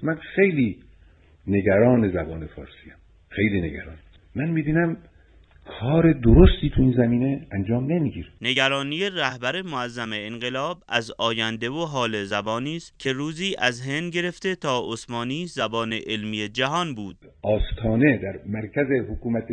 من خیلی نگران زبان فارسیم، خیلی نگران. من می‌بینم کار درستی تو این زمینه انجام نمیگیره. نگرانی رهبر معظم انقلاب از آینده و حال زبانی است که روزی از هند گرفته تا عثمانی زبان علمی جهان بود. آستانه در مرکز حکومت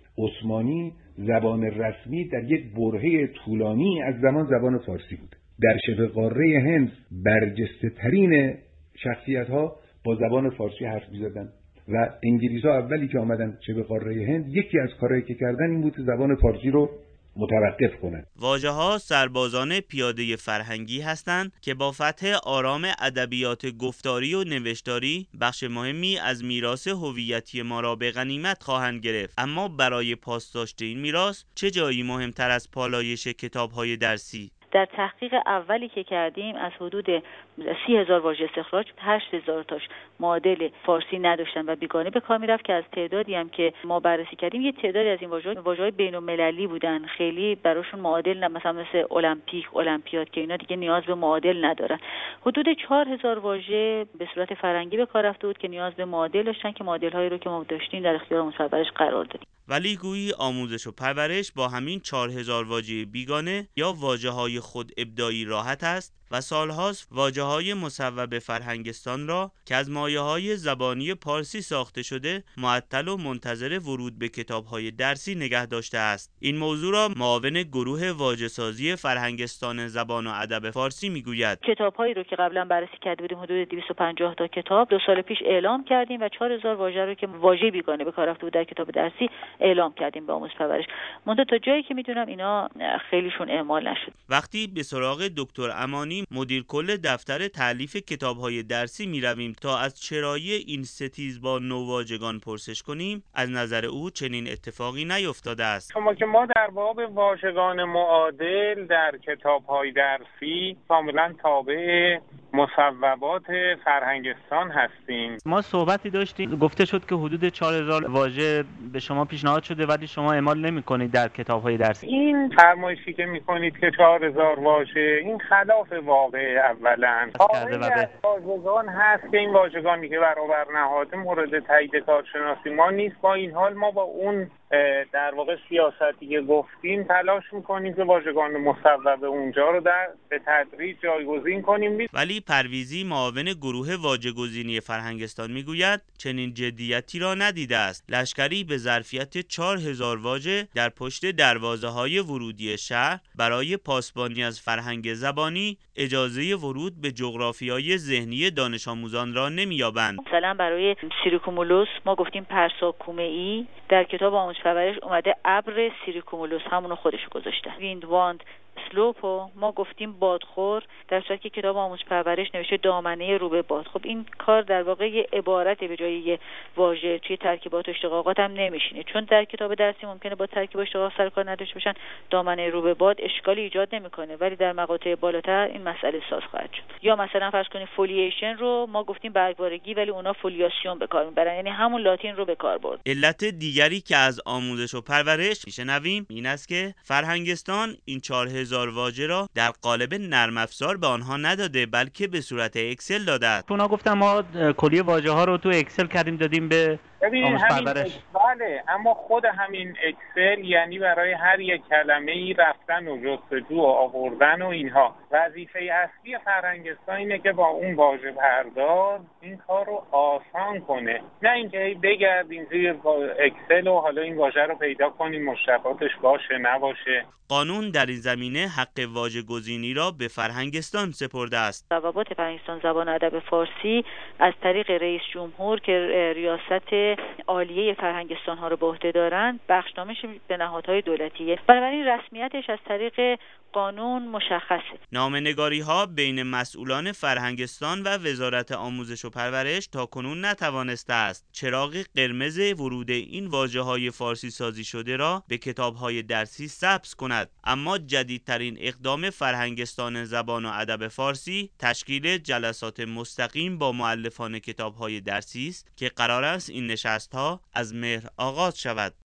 عثمانی زبان رسمی در یک برهه طولانی از زبان فارسی بود. در شبه قاره هند برجسته ترین شخصیت ها با زبان فارسی حرف می‌زدن و انگلیس‌ها اولی که آمدن شبه قاره هند یکی از کارهایی که کردن این بود که زبان فارسی رو متوقف کنن. واژه‌ها سربازان پیاده فرهنگی هستند که با فتح آرام ادبیات گفتاری و نوشتاری بخش مهمی از میراث هویتی ما را به غنیمت خواهند گرفت. اما برای پاسداشت این میراث چه جایی مهمتر از پالایش کتاب‌های درسی؟ در تحقیق اولی که کردیم از حدود 30,000 واژه استخراج 8,000 تاش معادل فارسی نداشتن و بیگانه به کار میرفت که از تعدادی هم که ما بررسی کردیم یه تعدادی از این واژه‌های بین‌المللی بودن، خیلی براشون معادل نه، مثلا مثل المپیک، المپیاد که اینا دیگه نیاز به معادل ندارن. حدود 4,000 واژه به صورت فرنگی به کار رفته بود که نیاز به معادل داشتن که معادل‌هایی رو که ما داشتیم در اختیار آموزش پرورش قرار دادیم. ولی گویی آموزش و پرورش با همین 4,000 واژه بیگانه یا واژه‌های خود ابداعی راحت است و سالهاست واژه‌های مصوب فرهنگستان را که از مایه‌های زبانی پارسی ساخته شده معطل و منتظر ورود به کتاب‌های درسی نگه داشته است. این موضوع را معاون گروه واژه‌سازی فرهنگستان زبان و ادب فارسی میگوید. کتاب‌هایی رو که قبلا بررسی کرده بودیم حدود 250 تا کتاب 2 سال پیش اعلام کردیم و 4,000 واژه رو که واژه بیگانه به کار رفته بود در کتاب درسی اعلام کردیم به آموزش پرورش. منتها تا جایی که میدونم اینا خیلیشون اعمال نشد. وقتی به سراغ دکتر امانی مدیر کل دفتر تالیف کتاب‌های درسی می‌رویم تا از چرایی این ستیز با نوواژگان پرسش کنیم، از نظر او چنین اتفاقی نیفتاده است. شما که ما در باب واژگان معادل در کتاب‌های درسی کاملا تابع مصوبات فرهنگستان هستیم. ما صحبتی داشتیم گفته شد که حدود 4,000 واژه به شما پیشنهاد شده ولی شما اعمال نمی‌کنید در کتاب‌های درسی. این فرمایشی که می‌کنید که 4,000 واژه این خلاف واقع اولا. واژگان هست که این واژگانی که برابر نهاده مورد تایید کارشناسی ما نیست. با این حال ما با اون در واقع سیاستی که گفتیم تلاش می‌کنیم که واژگان مصوب اونجا رو به تدریج جایگزین کنیم. ولی پرویزی معاون گروه واژه‌گزینی فرهنگستان میگوید چنین جدیتی را ندیده است. لشکری به ظرفیت 4,000 واژه در پشت دروازه‌های ورودی شهر برای پاسبانی از فرهنگ زبانی اجازه ورود به جغرافیای ذهنی دانش آموزان را نمی‌یابند. مثلا برای سیریکومولوس ما گفتیم پرساکومه‌ای، در کتاب آموزش پرورش اومده ابر سیریکومولوس همونو خودش گذاشته. ویندواند سلوپو ما گفتیم بادخور، در صورتی که کتاب آموزش پرورش نوشته دامنه رو به باد. خب این کار در واقع یه عبارت به جای یه واژه توی ترکیبات و اشتقاقات هم نمیشینه، چون در کتاب درسی ممکنه با ترکیب و اشتقاق سر کار نداشته باشن. دامنه رو به باد اشکالی ایجاد نمیکنه، ولی در مقاطع بالاتر این مسئله ساز خواهد شد. یا مثلا فرض کنید فولییشن رو ما گفتیم برگوارگی ولی اونا فولیاسیون به کار میبرن، یعنی همون لاتین رو به کار برد. علت دیگری که از آموزش و پرورش میشنویم این است که فرهنگستان این 4,000 واژه را در قالب نرم افزار به آنها نداده بلکه به صورت اکسل داده است. اونا گفتن ما کلیه واژه‌ها رو تو اکسل کردیم دادیم به آموزش پرورش. بله، اما خود همین اکسل یعنی برای هر یک کلمه‌ای رفتن و جستجو و آوردن و اینها. وظیفه اصلی فرهنگستان اینه که با اون واژه پرداز این کار رو آسان کنه، نه اینکه بگردیم توی اکسل و حالا این واژه رو پیدا کنیم مشتقاتش باشه نباشه. قانون در این زمینه حق واژه‌گزینی را به فرهنگستان سپرده است. ضوابط فرهنگستان زبان و ادب فارسی از طریق رئیس جمهور که ریاست عالیه فرهنگستان ها رو به عهده دارند بخشنامه به نهادهای دولتیه، بنابراین رسمیتش از طریق قانون مشخصه. نامه‌نگاری‌ها بین مسئولان فرهنگستان و وزارت آموزش و پرورش تاکنون نتوانسته است چراغ قرمز ورود این واژه‌های فارسی سازی شده را به کتاب‌های درسی سبز کند. اما جدیدترین اقدام فرهنگستان زبان و ادب فارسی تشکیل جلسات مستقیم با مؤلفان کتاب‌های درسی است که قرار است این نشست‌ها از مهر آغاز شود.